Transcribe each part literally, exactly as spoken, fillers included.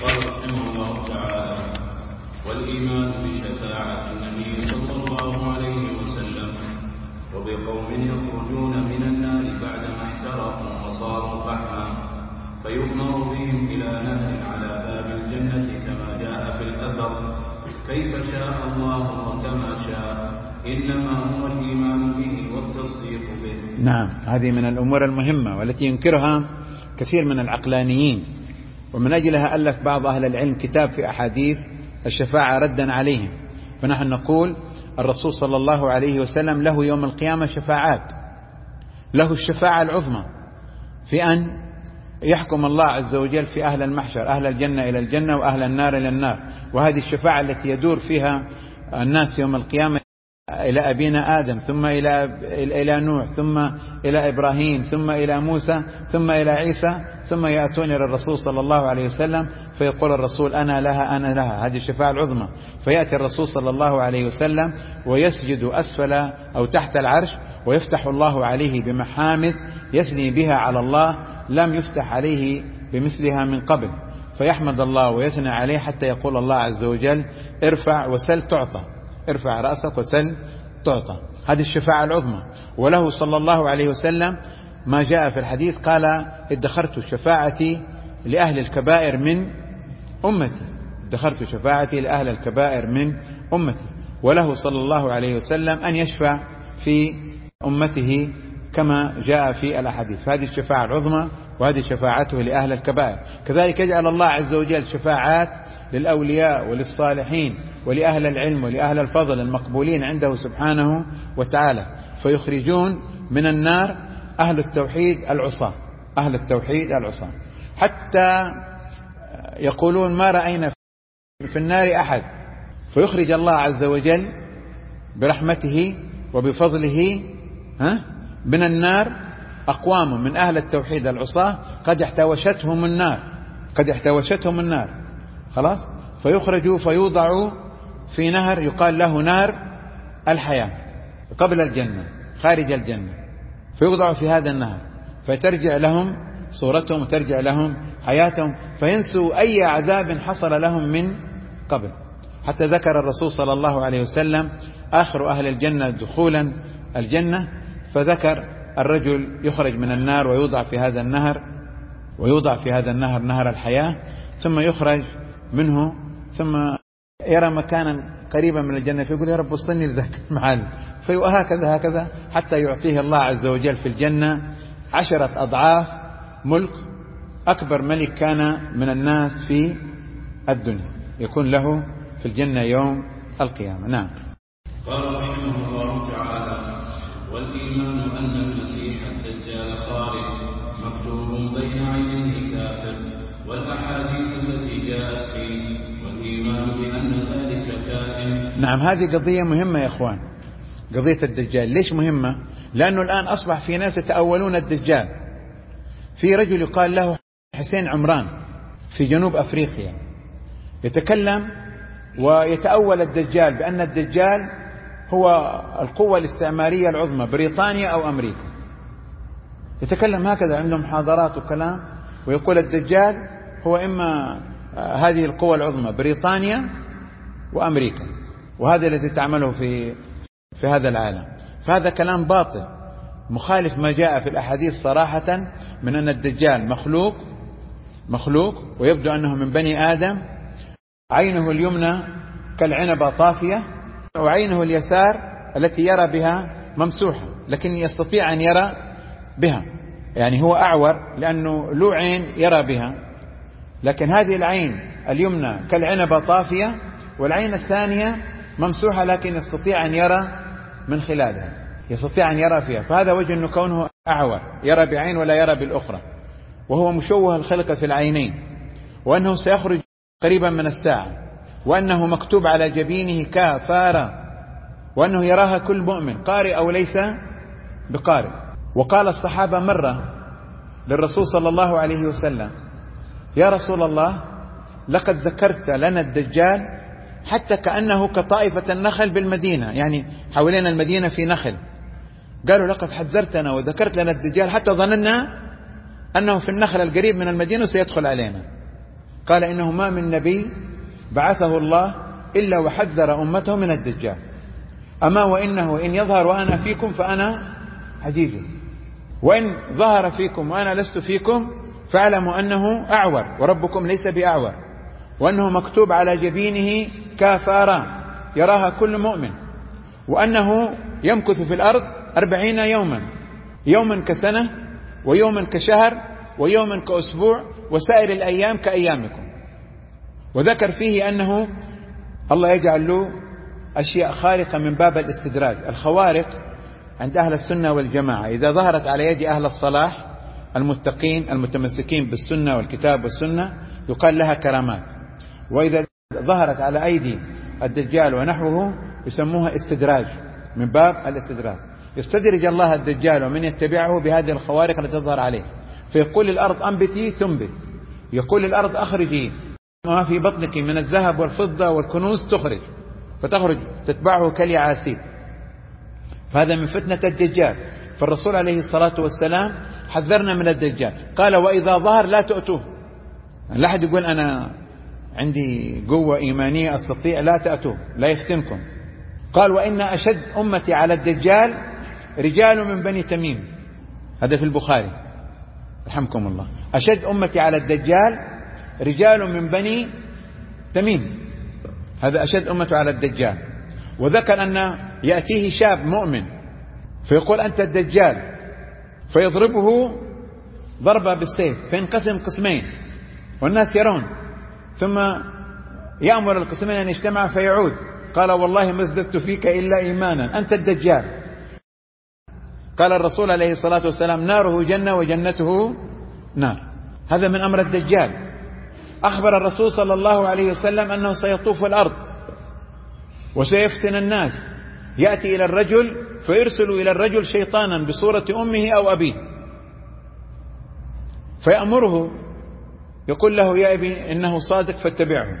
قال رحمه الله تعالى: والإيمان بشفاعة النبي صلى الله عليه وسلم وبقوم يخرجون من النار بعدما احترقوا وصاروا فحما فيؤمر بهم إلى نهر على باب الجنة كما جاء في الأثر كيف شاء الله وكما شاء، إنما هو الإيمان به والتصديق به. نعم، هذه من الأمور المهمة والتي ينكرها كثير من العقلانيين، ومن أجلها ألف بعض أهل العلم كتاب في أحاديث الشفاعة ردا عليهم. فنحن نقول الرسول صلى الله عليه وسلم له يوم القيامة شفاعات، له الشفاعة العظمى في أن يحكم الله عز وجل في أهل المحشر، أهل الجنة إلى الجنة وأهل النار إلى النار. وهذه الشفاعة التي يدور فيها الناس يوم القيامة إلى أبينا آدم، ثم إلى إلى نوح، ثم إلى إبراهيم، ثم إلى موسى، ثم إلى عيسى، ثم يأتون إلى الرسول صلى الله عليه وسلم فيقول الرسول أنا لها أنا لها. هذه الشفاعة العظمى. فيأتي الرسول صلى الله عليه وسلم ويسجد أسفل أو تحت العرش، ويفتح الله عليه بمحامد يثني بها على الله لم يفتح عليه بمثلها من قبل، فيحمد الله ويثنى عليه حتى يقول الله عز وجل ارفع وسل تعطى، ارفع رأسك وسل تعطى. هذه الشفاعة العظمى. وله صلى الله عليه وسلم ما جاء في الحديث قال ادخرت شفاعتي لأهل الكبائر من أمتي، ادخرت شفاعتي لأهل الكبائر من أمتي. وله صلى الله عليه وسلم أن يشفع في أمته كما جاء في الأحاديث. فهذه الشفاعة العظمى، وهذه شفاعته لأهل الكبائر. كذلك يجعل الله عز وجل شفاعات للأولياء وللصالحين ولأهل العلم ولأهل الفضل المقبولين عنده سبحانه وتعالى، فيخرجون من النار أهل التوحيد العصاة، أهل التوحيد العصاة، حتى يقولون ما رأينا في النار أحد، فيخرج الله عز وجل برحمته وبفضله ها من النار أقوام من أهل التوحيد العصاة قد احتوشتهم النار، قد احتوشتهم النار خلاص، فيخرجوا فيوضعوا في نهر يقال له نار الحياة قبل الجنة خارج الجنة، فيوضعوا في هذا النهر فترجع لهم صورتهم وترجع لهم حياتهم، فينسوا أي عذاب حصل لهم من قبل. حتى ذكر الرسول صلى الله عليه وسلم آخر أهل الجنة دخولا الجنة، فذكر الرجل يخرج من النار ويوضع في هذا النهر، ويوضع في هذا النهر نهر الحياة، ثم يخرج منه ثم يرى مكانا قريبا من الجنة فيقول يا رب وصلني لذاك المحل، فهكذا هكذا حتى يعطيه الله عز وجل في الجنة عشرة أضعاف ملك أكبر ملك كان من الناس في الدنيا يكون له في الجنة يوم القيامة. نعم. قال رحمه الله تعالى: والإيمان أن المسيح الدجال خارج مكتوب بين عينيه كافر، والأحاديث التي جاءت فيه، والإيمان بأن ذلك كائن. نعم، هذه قضية مهمة يا أخوان، قضية الدجال. ليش مهمة؟ لأنه الآن أصبح في ناس يتأولون الدجال. في رجل يقال له حسين عمران في جنوب أفريقيا يتكلم ويتأول الدجال بأن الدجال هو القوة الاستعمارية العظمى بريطانيا أو أمريكا، يتكلم هكذا، عنده محاضرات وكلام، ويقول الدجال هو إما هذه القوة العظمى بريطانيا وأمريكا، وهذا الذي تعمله في في هذا العالم. فهذا كلام باطل مخالف ما جاء في الأحاديث صراحة من أن الدجال مخلوق مخلوق ويبدو أنه من بني آدم، عينه اليمنى كالعنبة طافية، وعينه اليسار التي يرى بها ممسوحة، لكن يستطيع أن يرى بها، يعني هو أعور لأنه له عين يرى بها، لكن هذه العين اليمنى كالعنبة طافية، والعين الثانية ممسوحة لكن يستطيع أن يرى من خلالها، يستطيع أن يرى فيها. فهذا وجه أنه كونه أعور يرى بعين ولا يرى بالأخرى، وهو مشوه الخلق في العينين، وأنه سيخرج قريبا من الساعة، وأنه مكتوب على جبينه كافارة، وأنه يراها كل مؤمن قارئ أو ليس بقارئ. وقال الصحابة مرة للرسول صلى الله عليه وسلم: يا رسول الله لقد ذكرت لنا الدجال حتى كأنه كطائفة النخل بالمدينة، يعني حوالين المدينة في نخل. قالوا: لقد حذرتنا وذكرت لنا الدجال حتى ظننا أنه في النخل القريب من المدينة سيدخل علينا. قال إنه ما من نبي بعثه الله إلا وحذر أمته من الدجال. أما وإنه إن يظهر وأنا فيكم فأنا حجيجه، وإن ظهر فيكم وأنا لست فيكم فاعلموا أنه أعور وربكم ليس بأعور، وأنه مكتوب على جبينه كافارا يراها كل مؤمن، وأنه يمكث في الأرض أربعين يوما، يوما كسنة ويوما كشهر ويوما كأسبوع وسائر الأيام كأيامكم. وذكر فيه أنه الله يجعل له أشياء خارقة من باب الاستدراج. الخوارق عند أهل السنة والجماعة إذا ظهرت على يد أهل الصلاح المتقين المتمسكين بالسنة والكتاب والسنة يقال لها كرامات، وإذا ظهرت على أيدي الدجال ونحوه يسموها استدراج من باب الاستدراج. يستدرج الله الدجال ومن يتبعه بهذه الخوارق التي تظهر عليه، فيقول الأرض أنبتي تنبت، يقول الأرض أخرجي ما في بطنك من الذهب والفضة والكنوز تخرج، فتخرج تتبعه كاليعاسيب. فهذا من فتنة الدجال. فالرسول عليه الصلاة والسلام حذرنا من الدجال، قال وإذا ظهر لا تؤتوه. لا أحد يقول أنا عندي قوة إيمانية أستطيع، لا تأتوه لا يفتنكم. قال وإن أشد أمتي على الدجال رجال من بني تميم، هذا في البخاري رحمكم الله. أشد أمتي على الدجال رجال من بني تميم، هذا أشد أمته على الدجال. وذكر أن يأتيه شاب مؤمن فيقول أنت الدجال، فيضربه ضربة بالسيف فينقسم قسمين والناس يرون، ثم يأمر القسمين أن يجتمع فيعود، قال والله ما ازددت فيك إلا إيمانا أنت الدجال. قال الرسول عليه الصلاة والسلام ناره جنة وجنته نار. هذا من أمر الدجال. أخبر الرسول صلى الله عليه وسلم أنه سيطوف الأرض وسيفتن الناس، يأتي إلى الرجل فيرسل إلى الرجل شيطانا بصورة أمه أو أبيه فيأمره يقول له يا ابي إنه صادق فاتبعه.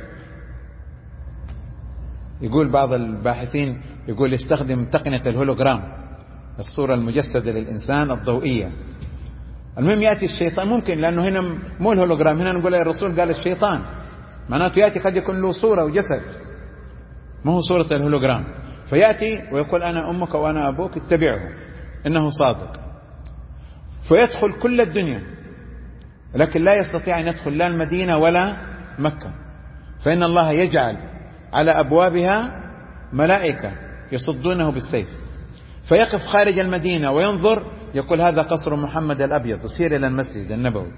يقول بعض الباحثين يقول يستخدم تقنية الهولوجرام، الصورة المجسدة للإنسان الضوئية. المهم يأتي الشيطان، ممكن لأنه هنا مو الهولوجرام، هنا نقول الرسول قال الشيطان، معناته يأتي قد يكون له صورة وجسد، ما هو صورة الهولوجرام. فيأتي ويقول أنا أمك وأنا أبوك اتبعه إنه صادق، فيدخل كل الدنيا لكن لا يستطيع أن يدخل لا المدينة ولا مكة، فإن الله يجعل على أبوابها ملائكة يصدونه بالسيف، فيقف خارج المدينة وينظر يقول هذا قصر محمد الأبيض، يسير إلى المسجد النبوي،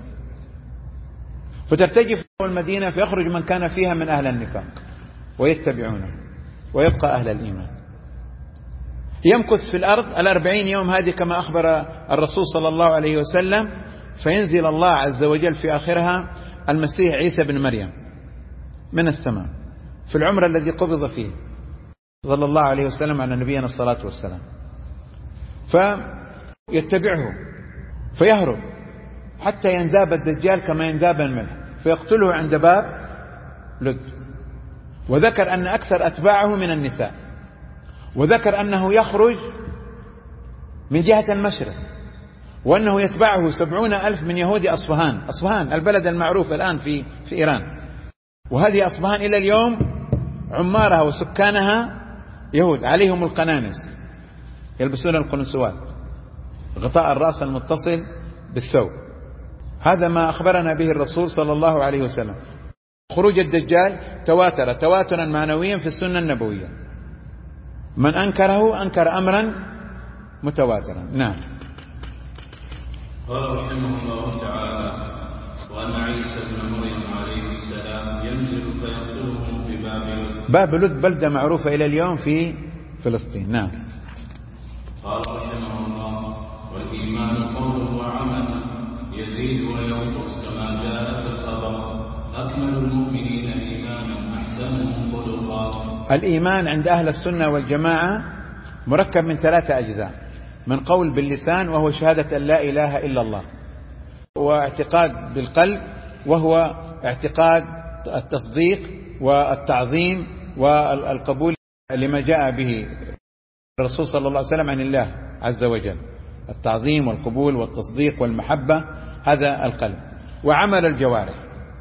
فترتجف المدينة فيخرج من كان فيها من أهل النفاق ويتبعونه ويبقى أهل الإيمان. يمكث في الأرض الأربعين يوم هذه كما أخبر الرسول صلى الله عليه وسلم، فينزل الله عز وجل في آخرها المسيح عيسى بن مريم من السماء في العمر الذي قبض فيه صلى الله عليه وسلم على نبينا الصلاة والسلام، فيتبعه فيهرب حتى ينذاب الدجال كما ينذاب الملح فيقتله عند باب لد. وذكر أن أكثر أتباعه من النساء، وذكر أنه يخرج من جهة المشرق، وأنه يتبعه سبعون ألف من يهود أصفهان. أصفهان البلد المعروف الآن في في إيران، وهذه أصفهان إلى اليوم عمارها وسكانها يهود، عليهم القنانس، يلبسون القنسوات، غطاء الرأس المتصل بالثوب. هذا ما أخبرنا به الرسول صلى الله عليه وسلم. خروج الدجال تواتر تواترا معنويا في السنة النبوية، من أنكره أنكر أمرا متواترا. نعم. قال رحمه الله تعالى وأن عيسى بن مريم عليه السلام ينزل فيقتلهم في باب لد. باب لد بلدة معروفة إلى اليوم في فلسطين. نعم. قال رحمه الله والإيمان قول وعمل يزيد وينقص كما جاء في الخبر، أكمل المؤمنين إيمانا أحسنهم خلقا. الإيمان عند أهل السنة والجماعة مركب من ثلاثة أجزاء: من قول باللسان وهو شهادة أن لا إله إلا الله، واعتقاد بالقلب وهو اعتقاد التصديق والتعظيم والقبول لما جاء به الرسول صلى الله عليه وسلم عن الله عز وجل، التعظيم والقبول والتصديق والمحبة، هذا القلب. وعمل الجوارح،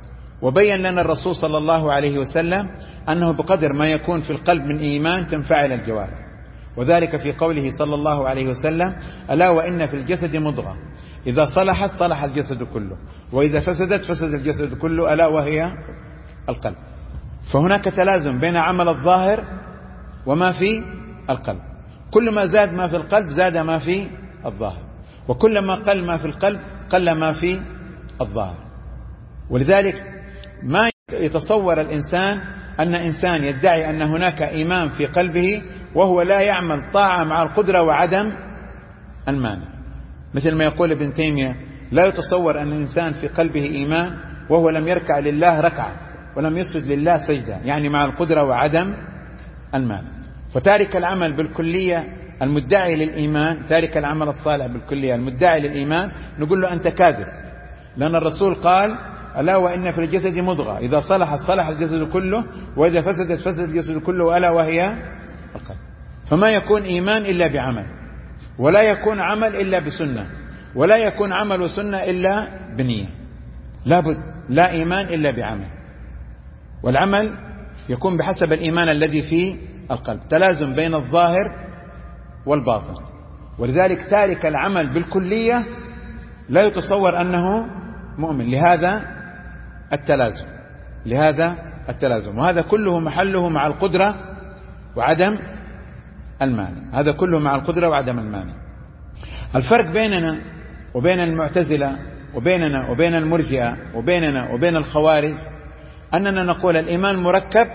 وبين لنا الرسول صلى الله عليه وسلم أنه بقدر ما يكون في القلب من إيمان تنفعل الجوارح، وذلك في قوله صلى الله عليه وسلم: ألا وإن في الجسد مضغة إذا صلحت صلح الجسد كله، وإذا فسدت فسد الجسد كله، ألا وهي القلب. فهناك تلازم بين عمل الظاهر وما في القلب. كل ما زاد ما في القلب زاد ما في الظاهر، وكلما قل ما في القلب قل ما في الظاهر. ولذلك ما يتصور الإنسان أن إنسان يدعي أن هناك إيمان في قلبه وهو لا يعمل طاعة مع القدرة وعدم المانع. مثل ما يقول ابن تيمية: لا يتصور أن الإنسان في قلبه إيمان وهو لم يركع لله ركعة ولم يسجد لله سجدة، يعني مع القدرة وعدم المانع. فتارك العمل بالكلية المدعي للإيمان، تارك العمل الصالح بالكلية المدعي للإيمان، نقول له أنت كاذب، لأن الرسول قال: ألا وإن في الجسد مضغة إذا صلحت صلح الجسد كله، وإذا فسدت فسد الجسد كله، ألا وهي القلب. فما يكون إيمان إلا بعمل، ولا يكون عمل إلا بسنة، ولا يكون عمل وسنة إلا بنية. لابد لا إيمان إلا بعمل، والعمل يكون بحسب الإيمان الذي في القلب، تلازم بين الظاهر والباطن. ولذلك تارك العمل بالكلية لا يتصور أنه مؤمن، لهذا التلازم لهذا التلازم وهذا كله محله مع القدرة وعدم المانع. هذا كله مع القدرة وعدم المانع. الفرق بيننا وبين المعتزلة وبيننا وبين المرجئة وبيننا وبين الخوارج أننا نقول الإيمان مركب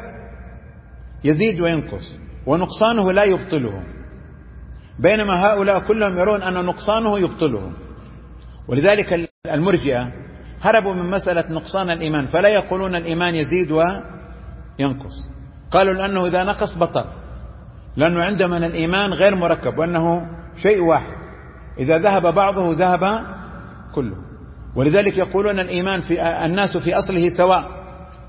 يزيد وينقص، ونقصانه لا يبطله، بينما هؤلاء كلهم يرون أن نقصانه يبطله. ولذلك المرجئة هربوا من مسألة نقصان الإيمان، فلا يقولون الإيمان يزيد وينقص، قالوا لأنه إذا نقص بطل، لأنه عندما الإيمان غير مركب، وأنه شيء واحد، إذا ذهب بعضه ذهب كله. ولذلك يقولون الإيمان في الناس في أصله سواء،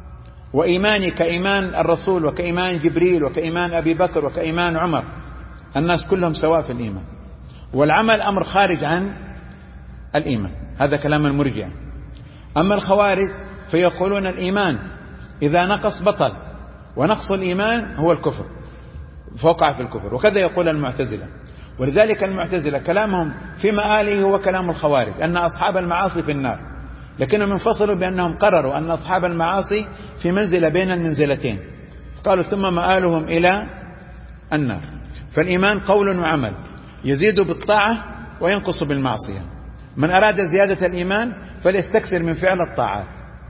وإيماني كإيمان الرسول وكإيمان جبريل وكإيمان أبي بكر وكإيمان عمر، الناس كلهم سواء في الإيمان، والعمل أمر خارج عن الإيمان. هذا كلام المرجئة. أما الخوارج فيقولون الإيمان إذا نقص بطل، ونقص الإيمان هو الكفر، فوقع في الكفر. وكذا يقول المعتزلة. ولذلك المعتزلة كلامهم في مآله هو كلام الخوارج، أن أصحاب المعاصي في النار، لكنهم انفصلوا بأنهم قرروا أن أصحاب المعاصي في منزلة بين المنزلتين، قالوا ثم مآلهم إلى النار. فالإيمان قول وعمل، يزيد بالطاعة وينقص بالمعصية. من أراد زيادة الإيمان فليستكثر من فعل الطاعات،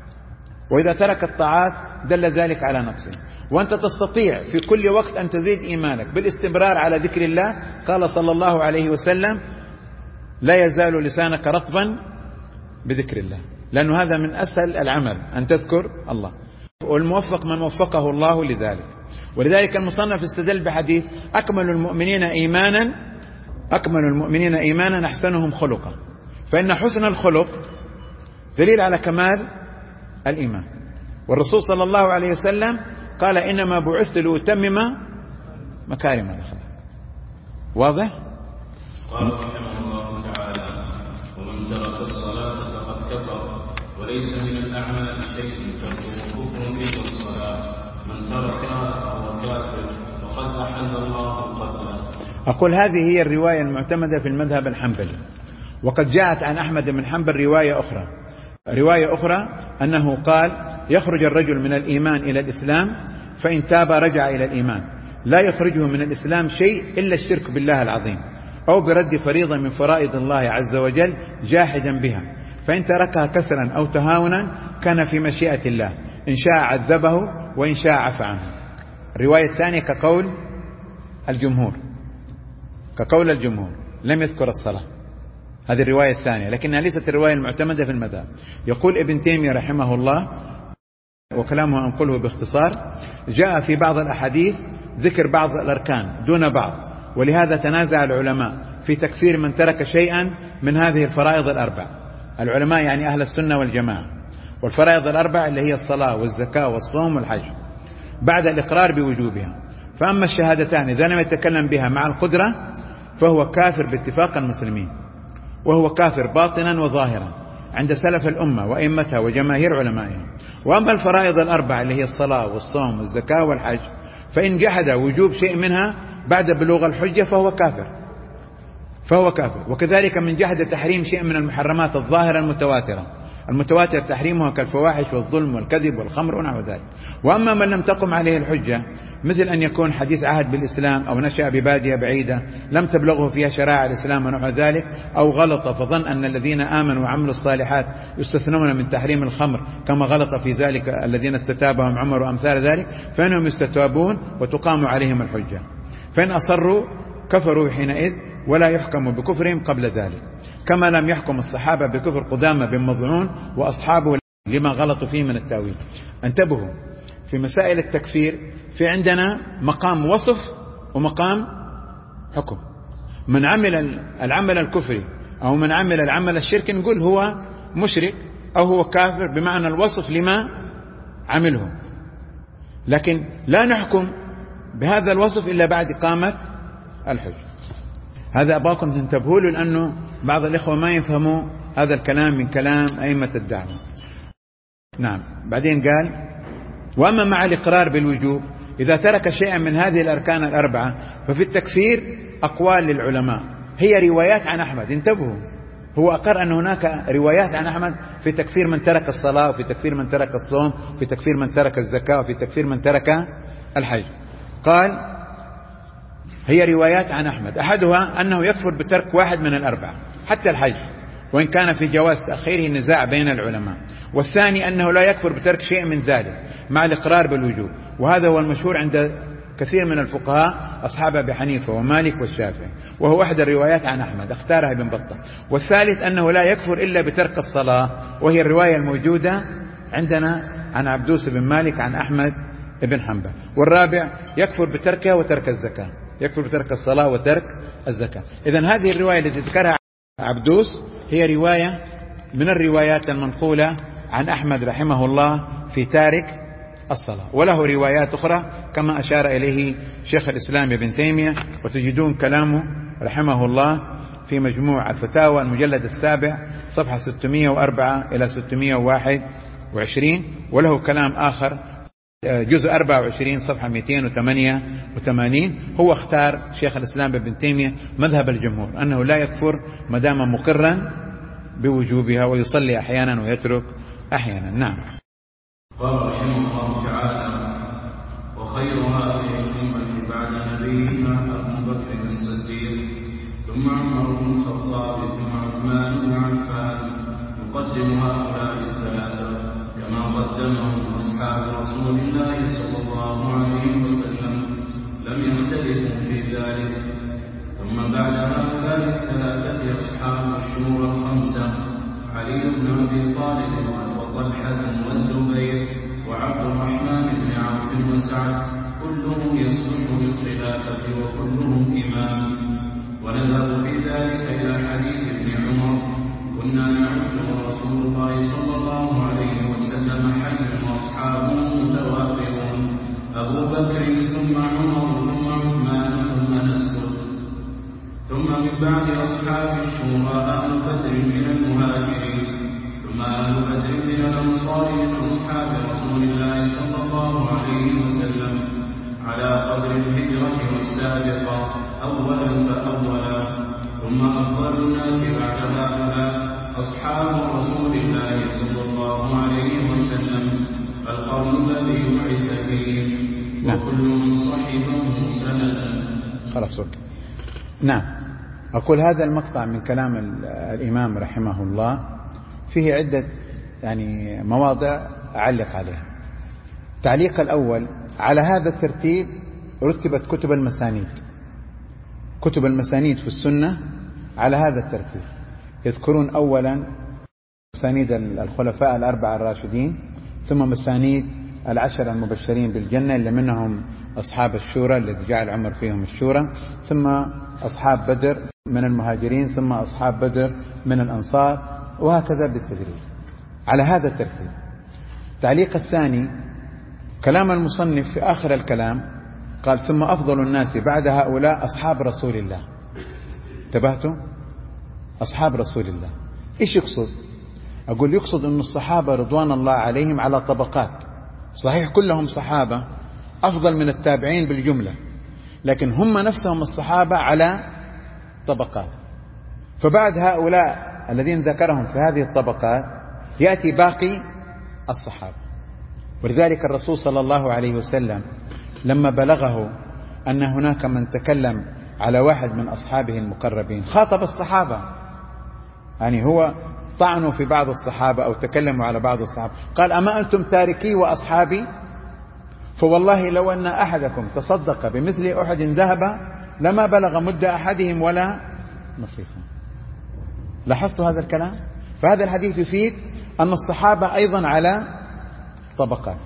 وإذا ترك الطاعات دل ذلك على نقصه. وأنت تستطيع في كل وقت أن تزيد إيمانك بالاستمرار على ذكر الله. قال صلى الله عليه وسلم: لا يزال لسانك رطبا بذكر الله، لأن هذا من أسهل العمل أن تذكر الله، والموفق من وفقه الله لذلك. ولذلك المصنف استدل بحديث: أكمل المؤمنين إيمانا أكمل المؤمنين إيمانا أحسنهم خلقا، فإن حسن الخلق دليل على كمال الإيمان. والرسول صلى الله عليه وسلم قال: إنما بعثت لأتمم مكارم الأخلاق. واضح؟ قال رحمه الله تعالى: ومن ترك الصلاة فقد كفر، وليس من الأعمال شيء تركه كفر إلا الصلاة، من تركها فهو كافر، وقد أحل الله القتل. أقول هذه هي الرواية المعتمدة في المذهب الحنبلي. وقد جاءت عن أحمد بن حنبل رواية أخرى رواية أخرى أنه قال: يخرج الرجل من الإيمان إلى الإسلام، فإن تاب رجع إلى الإيمان، لا يخرجه من الإسلام شيء إلا الشرك بالله العظيم، أو برد فريضة من فرائض الله عز وجل جاحدا بها، فإن تركها كسرا أو تهاونا كان في مشيئة الله، إن شاء عذبه وإن شاء عفى عنه. الرواية الثانية كقول الجمهور كقول الجمهور لم يذكر الصلاة. هذه الرواية الثانية، لكنها ليست الرواية المعتمدة في المذهب. يقول ابن تيمية رحمه الله، وكلامه أنقله باختصار: جاء في بعض الأحاديث ذكر بعض الأركان دون بعض، ولهذا تنازع العلماء في تكفير من ترك شيئا من هذه الفرائض الأربع. العلماء يعني أهل السنة والجماعة. والفرائض الأربع اللي هي الصلاة والزكاة والصوم والحج، بعد الإقرار بوجوبها. فأما الشهادتان إذا لم يتكلم بها مع القدرة فهو كافر باتفاق المسلمين، وهو كافر باطنا وظاهرا، عند سلف الأمة وأئمتها وجماهير علمائها. وأما الفرائض الأربعة اللي هي الصلاة والصوم والزكاة والحج، فإن جحد وجوب شيء منها بعد بلوغ الحجة فهو كافر فهو كافر وكذلك من جحد تحريم شيء من المحرمات الظاهرة المتواترة المتواتر تحريمها كالفواحش والظلم والكذب والخمر ونحو ذلك. وأما من لم تقم عليه الحجة، مثل أن يكون حديث عهد بالإسلام أو نشأ ببادية بعيدة لم تبلغه فيها شرائع الإسلام ونحو ذلك، أو غلط فظن أن الذين آمنوا وعملوا الصالحات يستثنون من تحريم الخمر كما غلط في ذلك الذين استتابهم عمر وأمثال ذلك، فإنهم يستتابون وتقام عليهم الحجة. فإن أصروا كفروا حينئذ ولا يحكم بكفرهم قبل ذلك، كما لم يحكم الصحابة بكفر قدامى بن مضعون وأصحابه لما غلطوا فيه من التأويل. انتبهوا، في مسائل التكفير في عندنا مقام وصف ومقام حكم. من عمل العمل الكفري أو من عمل العمل الشرك نقول هو مشرك أو هو كافر بمعنى الوصف لما عمله، لكن لا نحكم بهذا الوصف إلا بعد إقامة الحج. هذا أباكم تنتبهوا له، لأنه بعض الإخوة ما يفهموا هذا الكلام من كلام أئمة الدعوة. نعم. بعدين قال: وأما مع الإقرار بالوجوب إذا ترك شيئا من هذه الأركان الأربعة ففي التكفير أقوال للعلماء، هي روايات عن أحمد. انتبهوا، هو أقر أن هناك روايات عن أحمد في تكفير من ترك الصلاة، وفي تكفير من ترك الصوم، وفي تكفير من ترك الزكاة، وفي تكفير من ترك الحج. قال: هي روايات عن أحمد، أحدها أنه يكفر بترك واحد من الأربعة حتى الحج، وإن كان في جواز تأخيره نزاع بين العلماء. والثاني أنه لا يكفر بترك شيء من ذلك مع الإقرار بالوجوب، وهذا هو المشهور عند كثير من الفقهاء أصحاب أبي حنيفة ومالك والشافعي، وهو أحد الروايات عن أحمد اختارها ابن بطة. والثالث أنه لا يكفر إلا بترك الصلاة، وهي الرواية الموجودة عندنا عن عبدوس بن مالك عن أحمد بن حنبل. والرابع يكفر بتركها وترك الزكاة، يكفر بترك الصلاة وترك الزكاة. إذن هذه الرواية التي ذكرها عبدوس هي رواية من الروايات المنقولة عن أحمد رحمه الله في تارك الصلاة، وله روايات أخرى كما أشار إليه شيخ الإسلام ابن تيمية، وتجدون كلامه رحمه الله في مجموع الفتاوى المجلد السابع صفحة ستمائة وأربعة إلى ستمائة وواحد وعشرين، وله كلام آخر جزء أربعة وعشرين صفحة مئتين وثمانية وثمانين. هو اختار شيخ الإسلام ابن تيمية مذهب الجمهور أنه لا يكفر ما دام مقرا بوجوبها، ويصلي أحيانا ويترك أحيانا. نعم. قال رحمه الله تعالى: وخير هذه الأمة بعد نبيها أبو بكر الصديق، ثم عمر بن الخطاب، ثم عثمان بن عفان، يقدم هؤلاء الثلاثة كما قدمهم أصحاب رسول الله صلى الله عليه وسلم، لم يختلفوا في ذلك. ثم بعد هؤلاء الثلاثة أصحاب الشورى الخمسة: علي بن أبي طالب وطلحة والزبير وعبد الرحمن بن عوف وسعد، كلهم يصلح للخلافة وكلهم إمام. ونذهب في ذلك إلى حديث ابن عمر: كنا نعد رسول الله صلى الله عليه وسلم حي وأصحابه متوافرون، أبو بكر ثم عمر ثم عثمان ثم نسكت. ثم من بعد أصحاب الشورى أهل بدر من المهاجرين، ثم أهل بدر من الأنصار من أصحاب رسول الله صلى الله عليه وسلم على قدر الهجرة والسابقة أولا فأولا. ثم أفضل الناس بعد هؤلاء أصحاب رسول الله صلى الله عليه وسلم، القرن الذي بعث فيه، وكل صحبه سندا. خلاص وقت. نعم. أقول هذا المقطع من كلام الإمام رحمه الله فيه عدة يعني مواضع أعلق عليها. التعليق الأول: على هذا الترتيب رتبت كتب المسانيد، كتب المسانيد في السنة على هذا الترتيب. يذكرون أولا مسانيد الخلفاء الأربعة الراشدين، ثم مسانيد العشر المبشرين بالجنة اللي منهم أصحاب الشورى الذي جعل عمر فيهم الشورى، ثم أصحاب بدر من المهاجرين، ثم أصحاب بدر من الأنصار، وهكذا بالتدريج على هذا الترتيب. التعليق الثاني: كلام المصنف في آخر الكلام قال: ثم أفضل الناس بعد هؤلاء أصحاب رسول الله. انتبهتم؟ أصحاب رسول الله إيش يقصد؟ أقول يقصد أن الصحابة رضوان الله عليهم على طبقات، صحيح كلهم صحابة أفضل من التابعين بالجملة، لكن هم نفسهم الصحابة على طبقات. فبعد هؤلاء الذين ذكرهم في هذه الطبقات يأتي باقي الصحابة. ولذلك الرسول صلى الله عليه وسلم لما بلغه أن هناك من تكلم على واحد من أصحابه المقربين خاطب الصحابة، يعني هو طعنوا في بعض الصحابة أو تكلموا على بعض الصحابة، قال أما أنتم تاركي وأصحابي؟ فوالله لو أن أحدكم تصدق بمثل أحد ذهبا لما بلغ مد أحدهم ولا نصيفهم. لاحظتوا هذا الكلام؟ فهذا الحديث يفيد أن الصحابة أيضا على طبقات،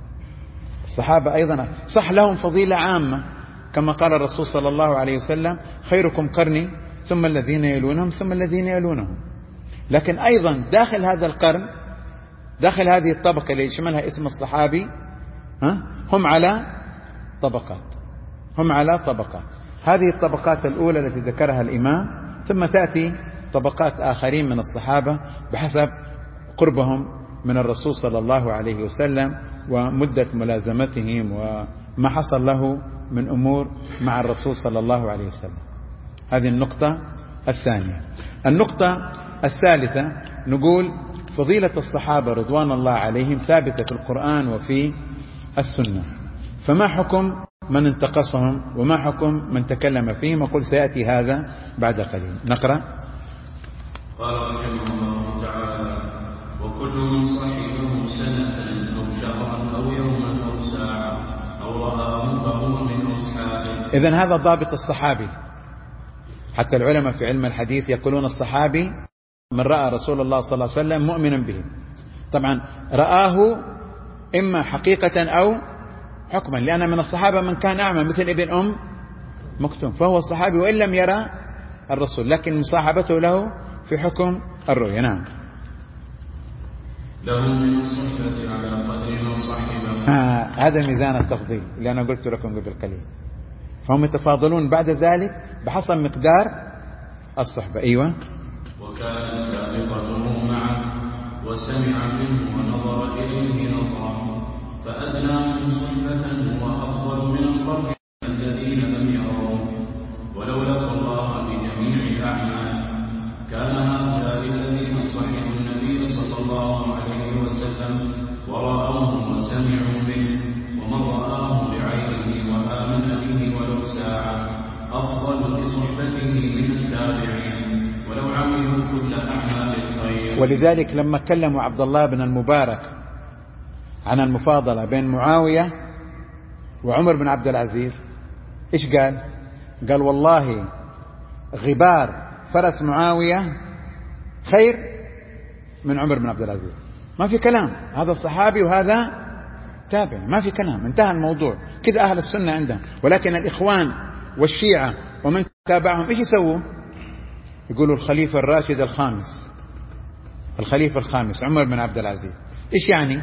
الصحابة أيضا صح لهم فضيلة عامة كما قال الرسول صلى الله عليه وسلم خيركم قرني ثم الذين يلونهم ثم الذين يلونهم، لكن أيضا داخل هذا القرن، داخل هذه الطبقة اللي يشملها اسم الصحابي، ها هم على طبقات، هم على طبقات. هذه الطبقات الأولى التي ذكرها الإمام، ثم تأتي طبقات آخرين من الصحابة بحسب قربهم من الرسول صلى الله عليه وسلم ومدة ملازمتهم وما حصل له من أمور مع الرسول صلى الله عليه وسلم. هذه النقطة الثانية. النقطة الثالثة نقول فضيلة الصحابة رضوان الله عليهم ثابتة في القرآن وفي السنة، فما حكم من انتقصهم وما حكم من تكلم فيهم؟ وقل سيأتي هذا بعد قليل. نقرأ. قال رحمه الله تعالى: وكل من صحبه سنة أو شهرا أو يوما أو ساعة أو رآه فهو من أصحابه. إذن هذا ضابط الصحابي. حتى العلماء في علم الحديث يقولون الصحابي من رأى رسول الله صلى الله عليه وسلم مؤمنا به. طبعا رآه إما حقيقة أو حكما، لأن من الصحابة من كان أعمى مثل ابن أم مكتوم، فهو الصحابي وإن لم يرى الرسول، لكن مصاحبته له في حكم الرؤيا. نعم. لهم من الصحبة على قدر ما صحبه. آه هذا ميزان التفضيل اللي أنا قلت لكم قبل قليل، فهم يتفاضلون بعد ذلك بحسب مقدار الصحبة. أيوة. وكان سابقته معه وسمع منه ونظر إليه نظرا، فأدناهم صحبة وأفضل من القرن الذين لم يروه ولو لقوا الله بجميع الأعمال. كان هؤلاء الذين صحبوا النبي صلى الله عليه وسلم ورأوه وسمعوا منه ومن رآه بعينه وآمن به ولو ساعة أفضل بصحبته من التابعين ولو عملوا كل أعمال الخير. ولذلك لما كلموا عبد الله بن المبارك عن المفاضلة بين معاوية وعمر بن عبد العزيز إيش قال؟ قال والله غبار فرس معاوية خير من عمر بن عبد العزيز. ما في كلام، هذا الصحابي وهذا تابع، ما في كلام، انتهى الموضوع. كذا أهل السنة عندهم. ولكن الإخوان والشيعة ومن تابعهم إيش يسووا؟ يقولوا الخليفة الراشد الخامس، الخليفة الخامس عمر بن عبد العزيز. إيش يعني؟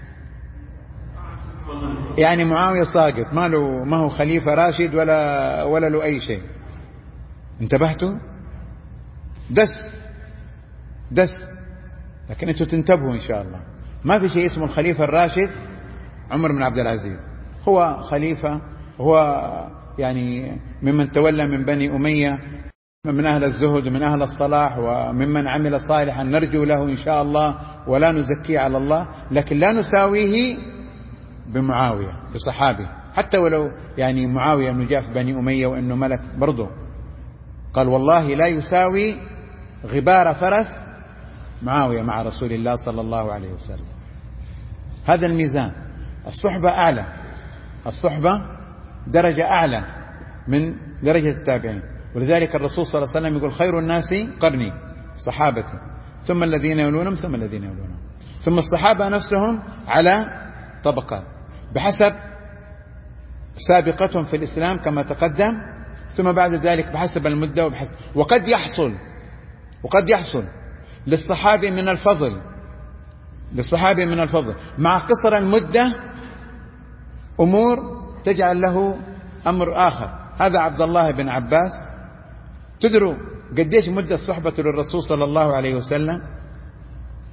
يعني معاوية ساقط، ما له، ما هو خليفة راشد ولا ولا له أي شيء. انتبهتوا؟ دس دس. لكن أنتوا تنتبهوا إن شاء الله، ما في شيء اسمه الخليفة الراشد عمر بن عبد العزيز. هو خليفة، هو يعني ممن تولى من بني أمية، من أهل الزهد ومن أهل الصلاح وممن عمل صالحا نرجو له إن شاء الله ولا نزكيه على الله، لكن لا نساويه بمعاوية بصحابي، حتى ولو يعني معاوية أنه جاء في بني أمية وأنه ملك برضه. قال والله لا يساوي غبار فرس معاوية مع رسول الله صلى الله عليه وسلم. هذا الميزان. الصحبة أعلى، الصحبة درجة أعلى من درجة التابعين. ولذلك الرسول صلى الله عليه وسلم يقول خير الناس قرني صحابتي ثم الذين يلونهم ثم الذين يلونهم. ثم الصحابة نفسهم على طبقات بحسب سابقتهم في الإسلام كما تقدم، ثم بعد ذلك بحسب المدة وبحسب. وقد يحصل وقد يحصل للصحابي من الفضل للصحابي من الفضل مع قصر المدة أمور تجعل له أمر آخر. هذا عبد الله بن عباس، تدروا قديش مدة صحبته للرسول صلى الله عليه وسلم؟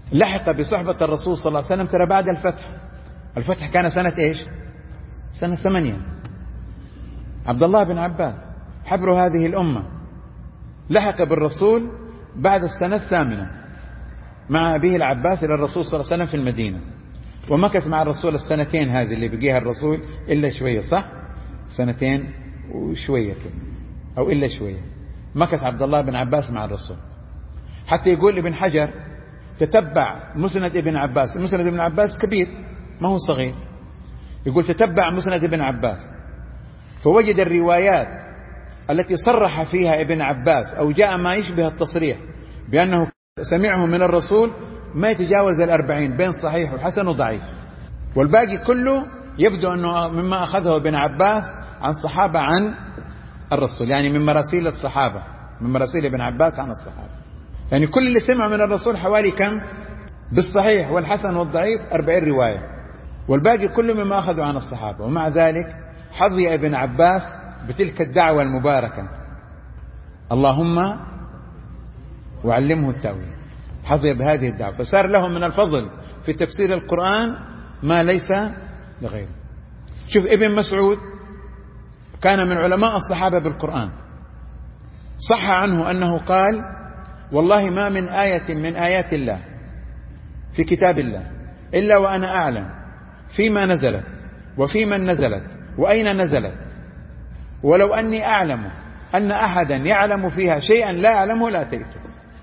لحق بصحبة الرسول صلى الله عليه وسلم ترى بعد الفتح. الفتح كان سنة إيش؟ سنة ثمانية. عبد الله بن عباس حبر هذه الأمة لحق بالرسول بعد السنة الثامنة مع أبيه العباس إلى الرسول صلى الله عليه وسلم في المدينة، ومكث مع الرسول السنتين هذه اللي بقيها الرسول إلا شوية، صح؟ سنتين وشوية أو إلا شوية مكث عبد الله بن عباس مع الرسول. حتى يقول ابن حجر تتبع مسند ابن عباس، مسند ابن عباس كبير ما هو صغير، يقول تتبع مسند ابن عباس فوجد الروايات التي صرح فيها ابن عباس أو جاء ما يشبه التصريح بأنه سمعه من الرسول ما يتجاوز الأربعين بين صحيح وحسن وضعيف، والباقي كله يبدو أنه مما أخذه ابن عباس عن صحابة عن الرسول، يعني من مراسيل الصحابة، من مراسيل ابن عباس عن الصحابة. يعني كل اللي سمع من الرسول حوالي كم بالصحيح والحسن والضعيف؟ أربعين رواية، والباقي كله مما أخذوا عن الصحابة. ومع ذلك حظي ابن عباس بتلك الدعوة المباركة، اللهم وعلمه التأويل، حظي بهذه الدعوة، فصار له من الفضل في تفسير القرآن ما ليس لغيره. شوف ابن مسعود كان من علماء الصحابة بالقرآن، صح عنه أنه قال والله ما من آية من آيات الله في كتاب الله إلا وأنا أعلم فيما نزلت وفي من نزلت وأين نزلت، ولو أني أعلم أن أحدا يعلم فيها شيئا لا أعلمه لأتيته.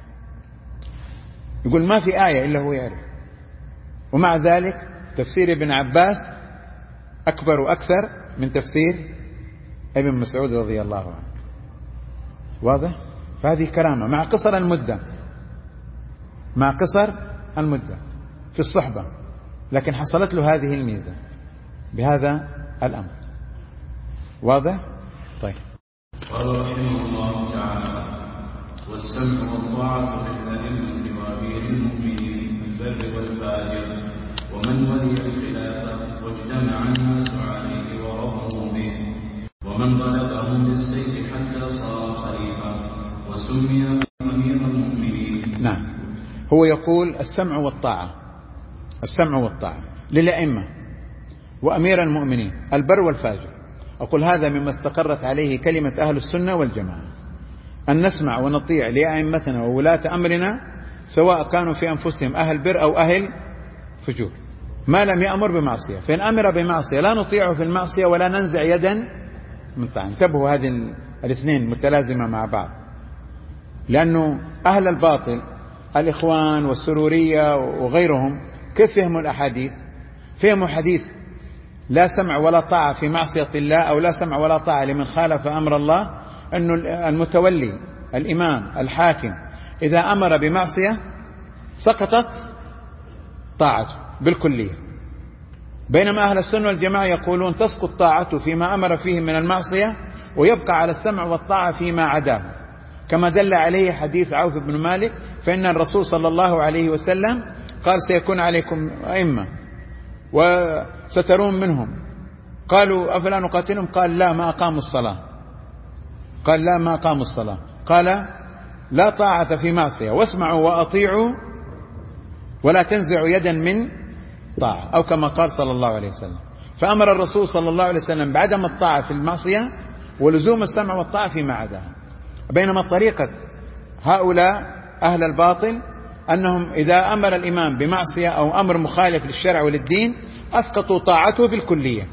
يقول ما في آية إلا هو يعرف. ومع ذلك تفسير ابن عباس أكبر وأكثر من تفسير ابن مسعود رضي الله عنه. واضح؟ فهذه كرامة مع قصر المدة، مع قصر المدة في الصحبة، لكن حصلت له هذه الميزة بهذا الأمر. واضح؟ طيب. قال رحمه الله تعالى: والسمع والطاعة للأئمة وأمير المؤمنين البر والفاجر ومن ولي الخلافة واجتمع الناس عليه ورضوا به، ومن غلبهم بالسيف حتى صار خليفة وسمي أمير المؤمنين. نعم، هو يقول السمع والطاعة، السمع والطاعة للأئمة وأمير المؤمنين البر والفاجر. أقول هذا مما استقرت عليه كلمة أهل السنة والجماعة، أن نسمع ونطيع لأئمتنا وولاة أمرنا سواء كانوا في أنفسهم أهل بر أو أهل فجور، ما لم يأمر بمعصية. فإن أمر بمعصية لا نطيعه في المعصية ولا ننزع يدا من طاعة. انتبهوا، هذه الاثنين متلازمة مع بعض، لأنه أهل الباطل الإخوان والسرورية وغيرهم كيف فهموا الأحاديث؟ فهموا حديث لا سمع ولا طاعة في معصية الله، أو لا سمع ولا طاعة لمن خالف أمر الله، أن المتولي الإمام الحاكم إذا أمر بمعصية سقطت طاعته بالكلية، بينما أهل السنة والجماعة يقولون تسقط طاعته فيما أمر فيه من المعصية ويبقى على السمع والطاعة فيما عداه، كما دل عليه حديث عوف بن مالك: فإن الرسول صلى الله عليه وسلم قال سيكون عليكم أئمة وسترون منهم. قالوا أفلا نقاتلهم؟ قال لا ما أقاموا الصلاة. قال لا ما أقاموا الصلاة. قال لا طاعة في معصية، واسمعوا وأطيعوا ولا تنزعوا يدا من طاعة، أو كما قال صلى الله عليه وسلم. فأمر الرسول صلى الله عليه وسلم بعدم الطاعة في المعصية ولزوم السمع والطاعة فيما عداها، بينما طريقة هؤلاء أهل الباطل أنهم إذا أمر الإمام بمعصية أو أمر مخالف للشرع وللدين أسقطوا طاعته بالكلية،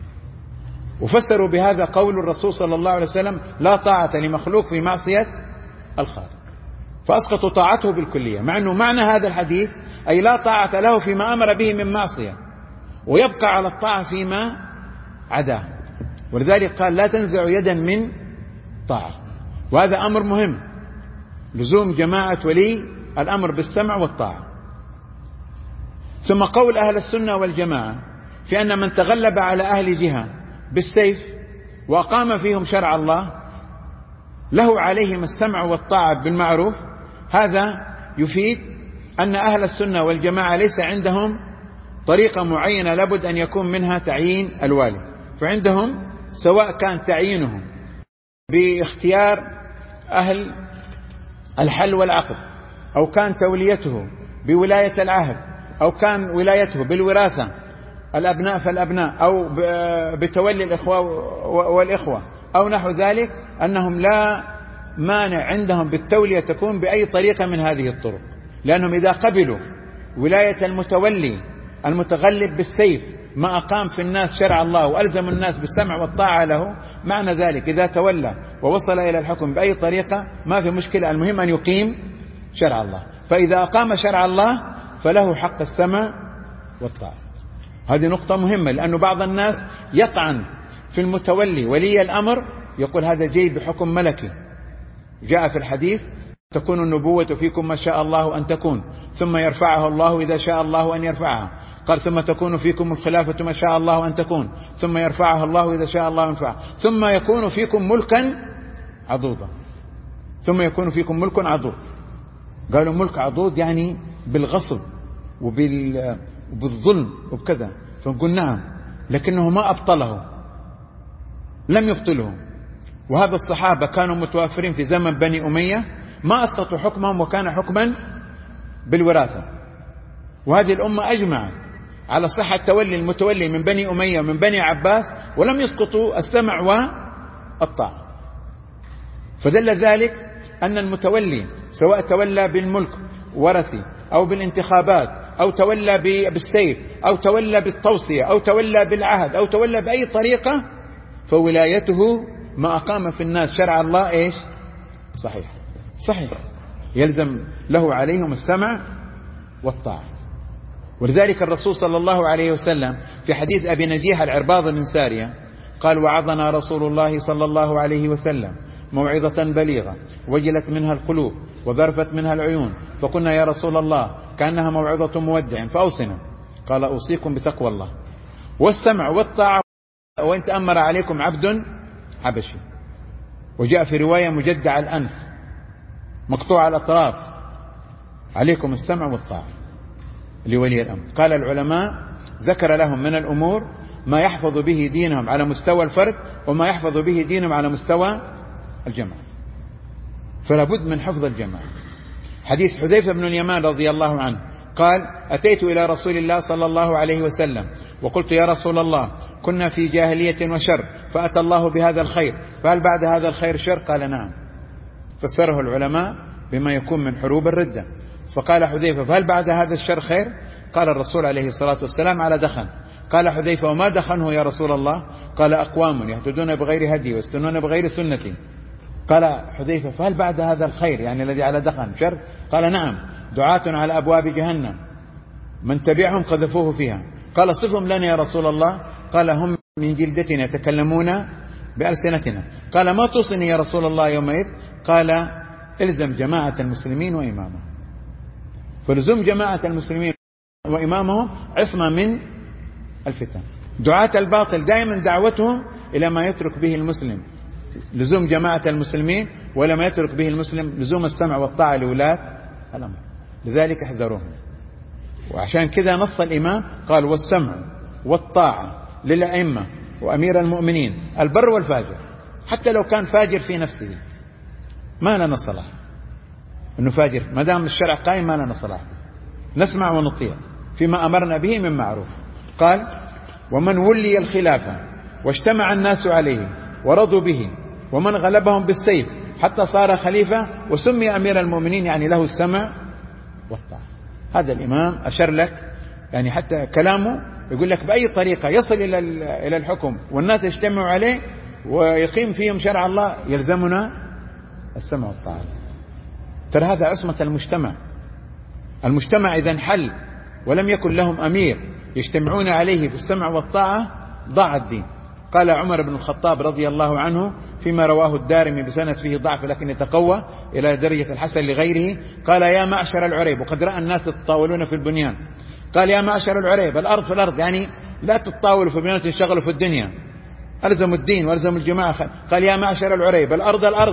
وفسروا بهذا قول الرسول صلى الله عليه وسلم: لا طاعة لمخلوق في معصية الخالق، فأسقطوا طاعته بالكلية، مع أنه معنى هذا الحديث أي لا طاعة له فيما أمر به من معصية ويبقى على الطاعة فيما عداه. ولذلك قال لا تنزع يدا من طاعة، وهذا أمر مهم، لزوم جماعة ولي الأمر بالسمع والطاعة. ثم قول أهل السنة والجماعة في أن من تغلب على أهل جهة بالسيف وأقام فيهم شرع الله له عليهم السمع والطاعة بالمعروف، هذا يفيد أن أهل السنة والجماعة ليس عندهم طريقة معينة لابد أن يكون منها تعيين الوالي، فعندهم سواء كان تعيينهم باختيار أهل الحل والعقد أو كان توليته بولاية العهد، أو كان ولايته بالوراثة الأبناء فالأبناء، أو بتولي الإخوة والإخوة أو نحو ذلك، أنهم لا مانع عندهم بالتولية تكون بأي طريقة من هذه الطرق، لأنهم إذا قبلوا ولاية المتولي المتغلب بالسيف ما أقام في الناس شرع الله وألزم الناس بالسمع والطاعة له، معنى ذلك إذا تولى ووصل إلى الحكم بأي طريقة ما في مشكلة، المهم أن يقيم شرع الله. فإذا أقام شرع الله فله حق السمع والطاعة. هذه نقطة مهمة، لأن بعض الناس يطعن في المتولي ولي الأمر، يقول هذا جاي بحكم ملكي. جاء في الحديث تكون النبوة فيكم ما شاء الله أن تكون، ثم يرفعها الله إذا شاء الله أن يرفعها. قال ثم تكون فيكم الخلافة ما شاء الله أن تكون، ثم يرفعها الله إذا شاء الله أن يرفعها، ثم يكون فيكم ملكا عضوضا، ثم يكون فيكم ملك عضوض. قالوا ملك عضوض يعني بالغصب وبالظلم وبكذا، فنقول نعم، لكنه ما أبطله، لم يبطله. وهذا الصحابة كانوا متوافرين في زمن بني أمية، ما أسقطوا حكمهم وكان حكما بالوراثة. وهذه الأمة أجمعت على صحة تولي المتولي من بني أمية ومن بني عباس، ولم يسقطوا السمع والطاعة. فدل ذلك أن المتولي سواء تولى بالملك ورثي أو بالانتخابات أو تولى بالسيف أو تولى بالتوصية أو تولى بالعهد أو تولى بأي طريقة، فولايته ما أقام في الناس شرع الله إيش؟ صحيح صحيح، يلزم له عليهم السمع والطاعة. ولذلك الرسول صلى الله عليه وسلم في حديث أبي نجيح العرباض بن سارية قال وعظنا رسول الله صلى الله عليه وسلم موعظة بليغة وجلت منها القلوب وذرفت منها العيون، فقلنا يا رسول الله كأنها موعظة مودع فأوصنا. قال أوصيكم بتقوى الله والسمع والطاعة وإن تأمر عليكم عبد حبشي. وجاء في رواية مجدع الأنف مقطوع الأطراف، عليكم السمع والطاعة لولي الأمر. قال العلماء ذكر لهم من الأمور ما يحفظ به دينهم على مستوى الفرد وما يحفظ به دينهم على مستوى الجماعة، فلا بد من حفظ الجماعة. حديث حذيفة بن اليمان رضي الله عنه قال أتيت إلى رسول الله صلى الله عليه وسلم وقلت يا رسول الله كنا في جاهلية وشر فأتى الله بهذا الخير، فهل بعد هذا الخير شر؟ قال نعم. فسره العلماء بما يكون من حروب الردة. فقال حذيفة فهل بعد هذا الشر خير؟ قال الرسول عليه الصلاة والسلام على دخن. قال حذيفة وما دخنه يا رسول الله؟ قال أقوام يهتدون بغير هدي ويستنون بغير سنتي. قال حذيفة فهل بعد هذا الخير يعني الذي على دخن شر؟ قال نعم، دعاة على أبواب جهنم من تبعهم قذفوه فيها. قال صفهم لنا يا رسول الله؟ قال هم من جلدتنا يتكلمون بألسنتنا. قال ما توصني يا رسول الله يومئذ؟ قال الزم جماعة المسلمين وإمامهم. فلزم جماعة المسلمين وإمامهم عصمة من الفتن. دعاة الباطل دائما دعوتهم إلى ما يترك به المسلم لزوم جماعة المسلمين، ولما يترك به المسلم لزوم السمع والطاعة لولاة الأمر. لذلك احذروهم. وعشان كذا نص الإمام قال والسمع والطاعة للأئمة وأمير المؤمنين البر والفاجر، حتى لو كان فاجر في نفسه ما لنا صلاح أنه فاجر، ما دام الشرع قائم ما لنا صلاح، نسمع ونطيع فيما أمرنا به من معروف. قال ومن ولي الخلافة واجتمع الناس عليه ورضوا به ومن غلبهم بالسيف حتى صار خليفة وسمي أمير المؤمنين يعني له السمع والطاعة. هذا الإمام أشر لك، يعني حتى كلامه يقول لك بأي طريقة يصل إلى إلى الحكم والناس يجتمعوا عليه ويقيم فيهم شرع الله يلزمنا السمع والطاعة. ترى هذا عصمة المجتمع. المجتمع إذا انحل ولم يكن لهم أمير يجتمعون عليه في السمع والطاعة ضاع الدين. قال عمر بن الخطاب رضي الله عنه فيما رواه الدارمي بسند فيه ضعف لكن يتقوى إلى درجة الحسن لغيره، قال يا معشر العريب، وقد رأى الناس تتطاولون في البنيان، قال يا معشر العريب، الأرض في الأرض، يعني لا تتطاولوا في البنيان تنشغلوا في الدنيا، ألزموا الدين وألزموا الجماعة. قال يا معشر العريب الأرض الأرض،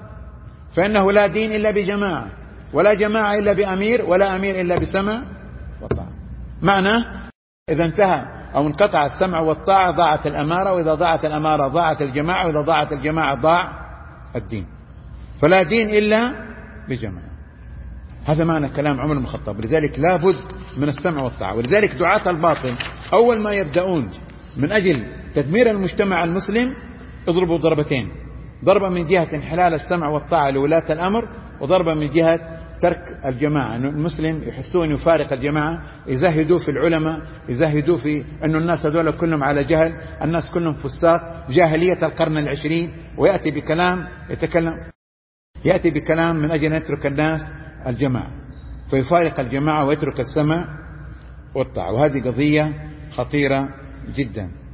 فإنه لا دين إلا بجماعة، ولا جماعة إلا بأمير، ولا أمير إلا بسمع وطاعة. معنى إذا انتهى أو انقطع السمع والطاعة ضاعت الأمارة، وإذا ضاعت الأمارة ضاعت الجماعة، وإذا ضاعت الجماعة ضاع الدين. فلا دين إلا بجماعة. هذا معنى كلام عمر بن الخطاب. لذلك لابد من السمع والطاعة. ولذلك دعاة الباطل أول ما يبدأون من أجل تدمير المجتمع المسلم اضربوا ضربتين: ضربة من جهة انحلال السمع والطاعة لولاة الأمر، وضربة من جهة ترك الجماعة، أن المسلم يحسون يفارق الجماعة، يزهدوا في العلماء، يزهدوا في أن الناس هذول كلهم على جهل، الناس كلهم فساق، جاهلية القرن العشرين، ويأتي بكلام يتكلم يأتي بكلام من أجل أن يترك الناس الجماعة، فيفارق الجماعة ويترك السمع والطاعة. وهذه قضية خطيرة جدا.